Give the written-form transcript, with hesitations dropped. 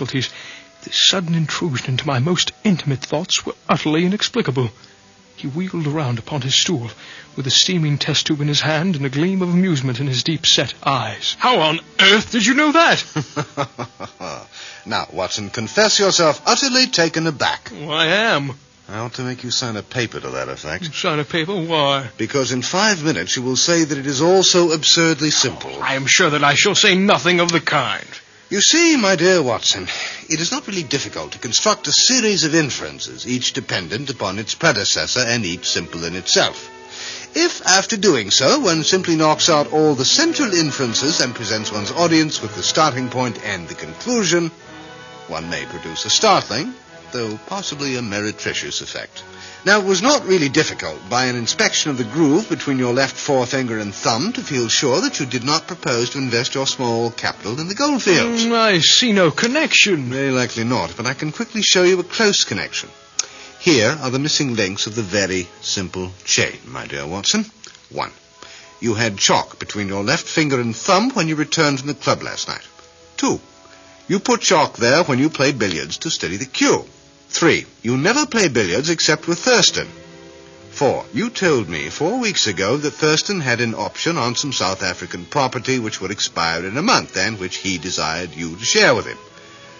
difficulties, this sudden intrusion into my most intimate thoughts were utterly inexplicable. He wheeled around upon his stool, with a steaming test tube in his hand and a gleam of amusement in his deep-set eyes. "How on earth did you know that?" Now, Watson, confess yourself utterly taken aback. I am. I ought to make you sign a paper to that effect. Sign a paper? Why? Because in 5 minutes you will say that it is all so absurdly simple. I am sure that I shall say nothing of the kind. You see, my dear Watson, it is not really difficult to construct a series of inferences, each dependent upon its predecessor and each simple in itself. If, after doing so, one simply knocks out all the central inferences and presents one's audience with the starting point and the conclusion, one may produce a startling, though possibly a meretricious effect. Now, it was not really difficult, by an inspection of the groove between your left forefinger and thumb, to feel sure that you did not propose to invest your small capital in the goldfields. I see no connection. Very likely not, but I can quickly show you a close connection. Here are the missing links of the very simple chain, my dear Watson. 1. You had chalk between your left finger and thumb when you returned from the club last night. 2. You put chalk there when you played billiards to steady the cue. 3. You never play billiards except with Thurston. 4. You told me 4 weeks ago that Thurston had an option on some South African property which would expire in a month and which he desired you to share with him.